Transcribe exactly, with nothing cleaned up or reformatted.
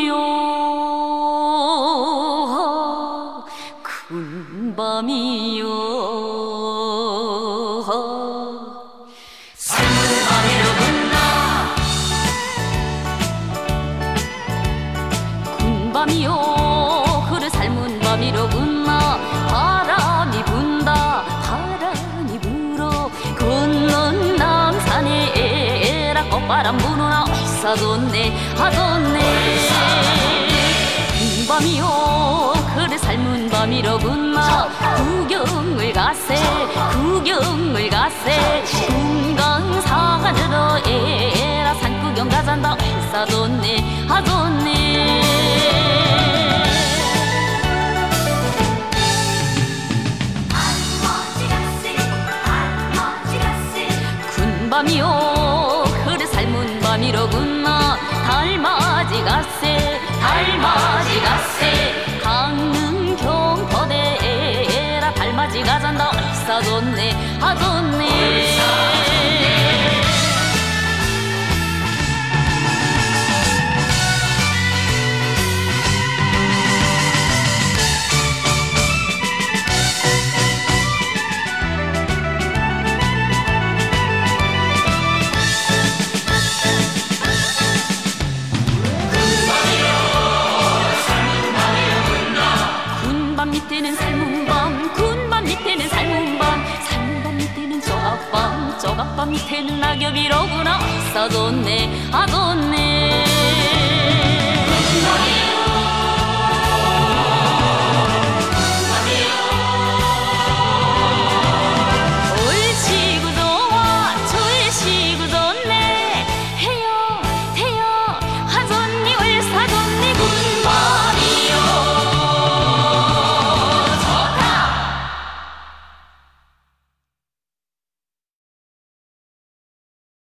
큰 밤이요 삶은 밤이로구나 큰 밤이요 그래 삶은 밤이로구나 바람이 분다 바람이 불어 건넌 남산에 에라 꽃바람 부누나 얼싸돈네 하돈네 큰 밤이요 그래 삶은 밤이로구나 구경을 가세 구경을 가세 금강산으로 에라 산구경 가잔다 얼싸돈네 하돈네 큰 밤이요 그래 삶은 밤이로구나 달맞이 가세 달맞이 가세 강릉 경포대에라 달맞이 가잔다 얼싸돈네 하돈네 밑에는 삶은 밤 군밤 밑에는 삶은 밤 삶은 밤 밑에는 저압밤 저압밤 밑에는 낙엽이로구나 싸돈네 아돈네